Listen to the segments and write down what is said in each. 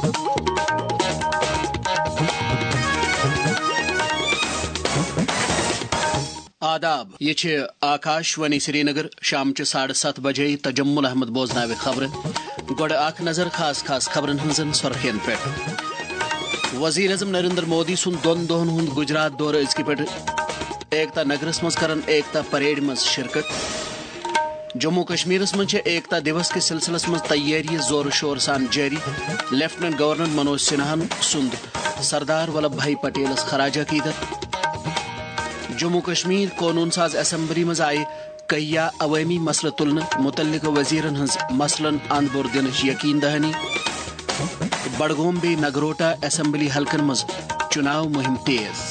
آداب، یہ آکاشوانی سری نگر شام 7:30 بجے تجمل احمد بوزناو خبر گوڑ اخ نظر خاص خبرن ہنزن سرخین پہ وزیر اعظم نریندر مودی سن 2 دہن ہند گجرات دور ازکہ پہ ایکتا نگرس مز کرن ایکتا پریڈ مز شرکت جموں کشمیرس مز ایکتا دیوس کے سلسلس مز تیاری زور شور سان جاری لیفٹنٹ گورنر منوج سنہان سند سردار ولبھ بھائی پٹیلس خراج عقیدت جموں کشمیر قانون ساز اسمبلی مز آئی کہیا عوامی مسئلہ تلن متعلق وزیرن ہز مسلن اند بور دن یقین دہانی بڑگوم بی نگروٹا اسمبلی حلقن مز چناو مہم تیز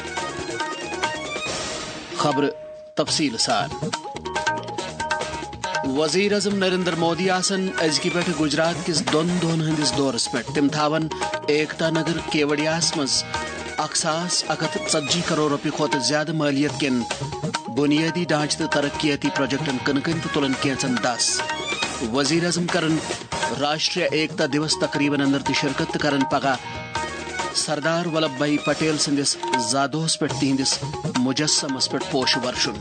خبر تفصیل سان وزیر اعظم نریندر مودی آسن ازکہ پہ گجرات کس 2 دہن ہندس دورس پہ تم تھاون ایکتا نگر کیوڑیاس مز 1,140 کروڑ روپے کھت زیادہ مالیت کن بنیادی ڈھانچہ تو ترقیاتی پروجیکٹن کنکن تو تلن کینچن 10 وزیر اعظم کرن راشٹریہ ایکتا دیوس تقریباً اندر تہ شرکت کرن پگہ سردار ولبھ بھائی پٹیل سندس زادوہس پہ تہندس مجسمس پہ پوش ورشن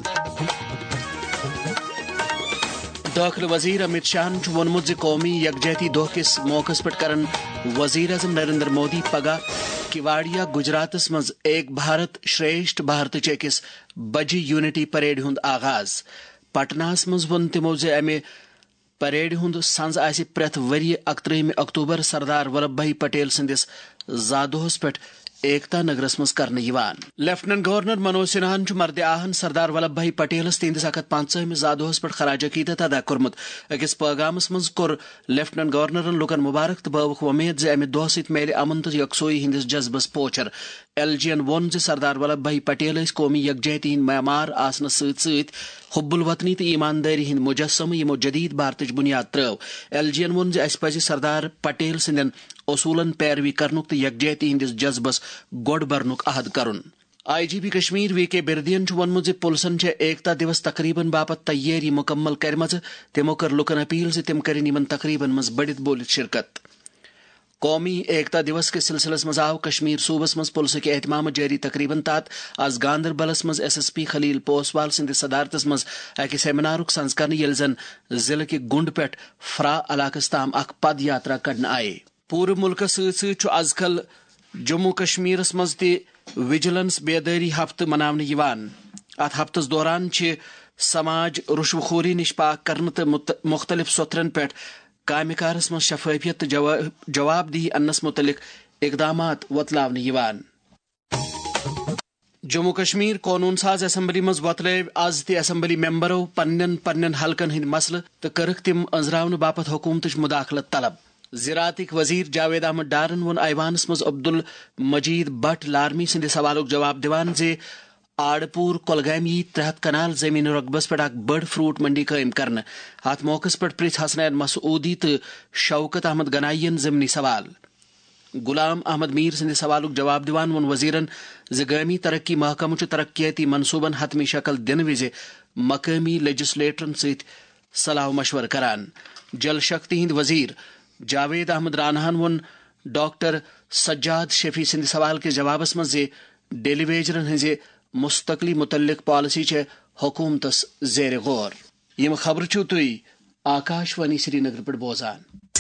داخلہ وزیر امت شاہ وونمت قومی یکجہتی دہ کس موقع پہ کرن وزیر اعظم نریندر مودی پگہ کیواڑیا گجراتس مز ایک بھارت شریشٹھ بھارت چکس بجہ یونٹی پریڈ ہند آغاز پٹنہس مز ون تمو امہ پریڈ ہند سنز آسہ پریت وری 31 اکتوبر سردار ولبھ بھائی پٹیل سندس زادوہس پہ ایکتا نگرس مز کرنے یوان لیفٹنٹ گورنر منوج سنہان مرد آہن سردار ولبھ بھائی پٹیلس تہندس 150 زادوہس پہ خراج عقیدت ادا کورمت اکس پیغامس مز کور لیفٹنٹ گورنرن لکن مبارک تو بوک ومید امہ دہ ست میلہ امن تو یکسوئی ہندس جذبس پوچھر LG ین وون سردار ولبھ بھائی پٹیل قومی یکجہتی ہند معمار آسنس ست حب الوطنی تو ایمانداری ہند مجسمہ یمو جدید بھارتچ بنیاد ترو LG ین وون اس پزِ سردار پٹیل سندین اصولن پیروی کرنک تو یکجہتی ہندس جذبس گوڑ برنک عہد کرن IGP کشمیر VK بردین وونمت پلسن ایکتا دیوس تقریباً باپت تیاری مکمل کرم تمو کر لکن اپیل تم کرن یمن تقریباً مز بڑت بولت شرکت قومی ایکتا دیوس کے سلسلس مز آو کشمیر صوبس مز پلس کے اہتمام جاری تقریباً تحت آز گاندربلس مز SSP خلیل پوسوال سند صدارتس مز اکہ سیمینارک سنز کرنے یل زن ضلع کے گنڈ پہ فرا علاقس تام اخ پد یاترا کڑنے آئے پورے ملکس ست آز کل جموں کشمیرس مز تہ وجلنس بیداری ہفتہ مناونہ یوان ات ہفتس دوران سماج رشوہ خوری نش پاک کرنے تو مختلف سوترن پہ کامہ کارس مز شفافیت تو جواب دہی انس متعلق اقدامات وتلاونہ یوان جموں کشمیر قانون ساز اسمبلی مز وتلو آز تہ اسمبلی ممبرو پنن حلقن ہند مسئلہ تو کرک تم انزراون باپت حکومتچ مداخلت طلب زراعتک وزیر جاوید احمد ڈارن وون ایوانس مز عبد المجید بٹ لارمی سند سوالک جواب دیوان آڑپور کولگامی 300 کنال زمین رقبس پہ اخ بڑ فروٹ منڈی قائم کرنے ات موقع پہ پرت حسنین مسعودی تو شوکت احمد گنائین ضمنی سوال غلام احمد میر سند سوالک جواب دیوان وون وزیرن قومی ترقی محکمہ ترقیاتی منصوبن حتمی شکل دن وز مقامی لیجسلیٹرن ست صلاح مشور کران جل شکتی ہند وزیر جاوید احمد رانہن وون ڈاکٹر سجاد شفیع سند سوال کے جوابس مز ڈیلی ویجرن ہز مستقلی متعلق پالیسی حکومتس زیر غور یم خبر چھو تھی آکاشوانی سری نگر پہ بوزان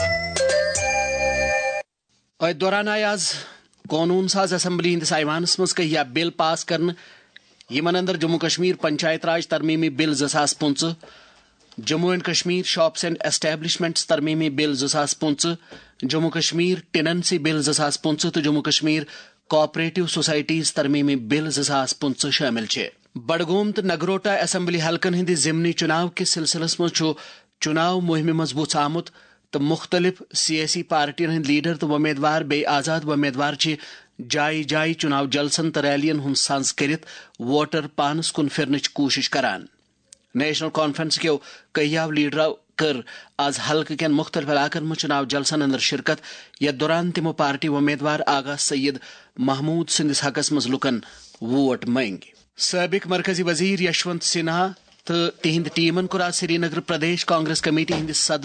ات دوران آئی آز قانون ساز اسمبلی ہندس ایوانس مز کہیا بل پاس کرنے یمن اندر جموں کشمیر پنچایت راج ترمیمی bill 2015 Jammu and Kashmir shops and establishments ترمیمی bill 2015 Jammu Kashmir tenancy bill 2015 تو جموں کشمیر کوآپریٹو سوسائٹیز ترمیمی بل 2015 شامل بڑگوم تو نگروٹا اسمبلی حلقن ہند ضمنی چناو کس سلسلس مز چناو مہم مضبوط آمت تو مختلف سیاسی پارٹین ہند لیڈر تو امیدوار بے آزاد امیدوار جائے جائے چناو جلسن تو ریلین ہند سنز کرت ووٹر پانس کن پھرنچ کوشش کران نیشنل کانفرنس کیو کئیو لیڈرو کر آز حلقہ کین مختلف علاقن میں چناو جلسن اندر شرکت یتھ دوران تمو پارٹی امیدوار آغا سید محمود سندس حقس مز لکن ووٹ منگ سابق مرکزی وزیر یشونت سنہا تو تہند ٹیمن کور آز سری نگر پردیش کانگریس کمیٹی ہندس صدر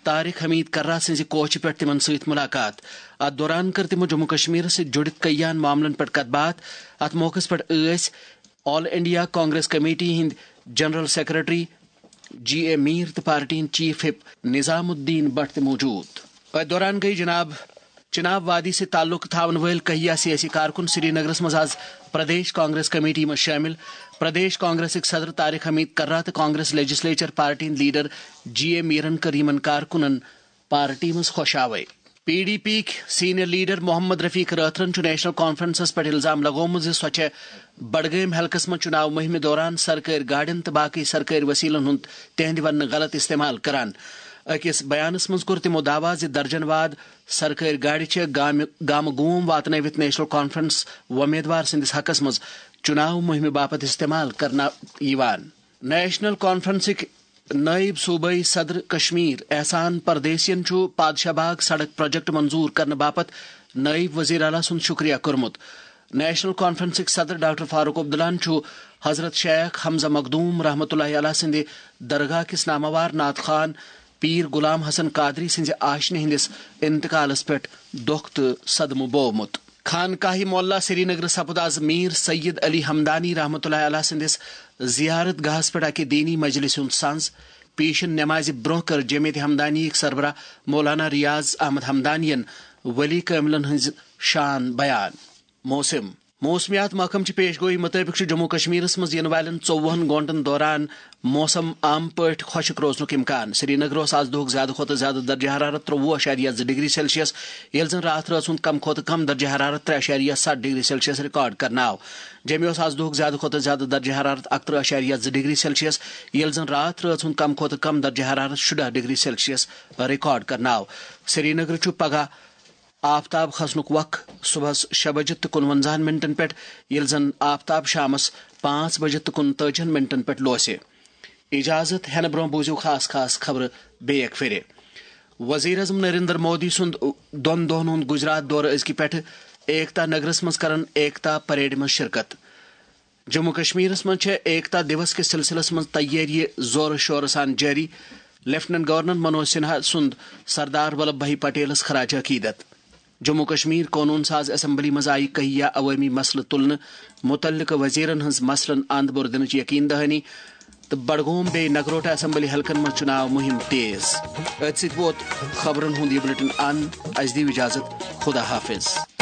طارق حمید کررا سٕنزِ کوچہِ پٮ۪ٹھ تِمن سۭتۍ مُلاقات. اتھ دوران کٔر تِمو جموں کشمیٖرس سۭتۍ جُڑِتھ کٔیان معاملن پٮ۪ٹھ کتھ باتھ. اتھ موقعس پٮ۪ٹھ ٲسۍ آل انڈیا کانگریس کمیٹی ہٕنٛدۍ general secretary G A Mir تہٕ پارٹی ہٕنٛدۍ چیف وِپ نظام الدین بٹ تہِ موجود. اتھ دوران گٔیہِ چناب وادی سے تعلق تھاون وٲلۍ کہیا سیاسی کارکن سری نگرس منٛز آز پردیش کانگریس کمیٹی منٛز شٲمِل. پردیش کانگریسٕکۍ صدر طارق حمید کررا تہٕ کانگریس لیجسلیچر پارٹی ہٕنٛدۍ لیڈر جی اے میٖرن کٔر یِمن کارکُنن پارٹی منٛز خۄشاوٲے. پی ڈی پی یِکۍ سینئر لیڈر محمد رفیق رٲتھرن چھُ نیشنل کانفرنسس پٮ۪ٹھ الزام لگومُت زِ سۄ چھےٚ بڈگٲمۍ حلقس منٛز چُناو مُہمہِ دوران سرکٲرۍ گاڑٮ۪ن تہٕ باقٕے سرکٲرۍ وسیٖلن ہُنٛد تِہنٛدِ وننہٕ غلط استعمال کران. أکِس بیانس منٛز کوٚر تِمو دعوا زِ درجن واد سرکٲرۍ گاڑِ چھےٚ گامہٕ گوم واتنٲوِتھ نیشنل کانفرنس وۄمیدوار سٕنٛدِس حقس منٛز چُناو مُہمہِ باپتھ استعمال کرنہٕ یِوان. نیشنل کانفرنسٕکۍ نٲیِب صوبٲئی صدر کشمیر احسان پردیسین چھُ پادشاہ باغ سڑک پروجیکٹ منظور کرنہٕ باپتھ نٲیِب وزیر اعلیٰ سُنٛد شُکریہ کوٚرمُت. نیشنل کانفرنسٕکۍ صدر ڈاکٹر فاروق عبداللہن چھُ حضرت شیخ حمزہ مخدوم رحمتہ اللہ علیہ سٕنٛدِ درگاہ کِس ناماوار نعت خان پیر غلام حسن قادری سٕنٛزِ آشنہِ ہٕنٛدِس انتقالس پٮ۪ٹھ دۄکھ تہٕ صدمہٕ بوومُت. خانقاہ معلیٰ سری نگر سپُد آز میٖر سید علی ہمدانی رحمتہ اللہ علیہ سٕنٛدِس زیارت گاہس پٮ۪ٹھ اکہِ دینی مجلسہِ ہُنٛد سنٛز. پیشن نمازِ برونٛہہ کٔر جمیعت ہمدانیِکۍ سربراہ مولانا ریاض احمد ہمدانین ولی کاملن ہٕنٛز شان بیان. موسمیات محکمچہِ پیش گوئی مطٲبق چھُ جموں کشمیرس منٛز یِنہٕ والٮ۪ن 24 گٲنٛٹن دوران موسم عام پٲٹھۍ خۄشک روزنُک امکان. سری نگر اوس آز دۄہُک زیادٕ کھۄتہٕ زیادٕ درجہ حرارت 23.2 ڈگری سیلسیس ییٚلہِ زن راتھ رٲژ ہُنٛد کم کھۄتہٕ کم درجہ حرارت 3.7 ڈگری سیلسیس رِکارڈ کرنہٕ آو. جیٚمہِ اوس آز دۄہُک زیادٕ کھۄتہٕ زیادٕ درجہ حرارت 31.2 ڈگری سیلسیس ییٚلہِ زن راتھ رٲژ ہُنٛد کم کھۄتہٕ کم درجہ حرارت 16 ڈگری سیلسیس رِکارڈ کرنہٕ آو. سری نگر چھُ پگہہ آفتاب کھسنُک وق صبحس 6 بجے تہٕ 51 منٹن پٮ۪ٹھ ییٚلہِ زن آفتاب شامس 5 بجے تہٕ 39 منٹن پٮ۪ٹھ لوسہِ. اجازت ہینہٕ برونٛہہ بوٗزِو خاص خاص خبرٕ بیٚیہِ اکہِ پھِرِ. وزیر اعظم نریندر مودی سُنٛد 2 دۄہن ہُنٛد گجرات دورٕ أزکہِ پٮ۪ٹھٕ ایکتا نگرس منٛز کرن ایکتا پریڈِ منٛز شرکت. جموں کشمیرس منٛز چھےٚ ایکتا دیوس کِس سلسلس منٛز تیٲری زورٕ شورٕ سان جٲری. لیفٹننٹ گورنر منوج سنہا سُنٛد سردار ولبھ بھائی پٹیلس خراج عقیدت. جموں کشمیر قونوٗن ساز اسمبلی منٛز آیہِ کہیا عوٲمی مسلہٕ تُلنہٕ. مُتعلقہٕ وزیرن ہٕنٛز مسلن اند بور دِنٕچ یقین دہانی تہٕ بڈگوم بیٚیہِ نگروٹا اسمبلی حلقن منٛز چُناو مُہِم تیز. أتھۍ سۭتۍ ووت خبرن ہُنٛد یہِ بُلٹن اند. اَسہِ دِیِو اِجازت. خدا حافظ.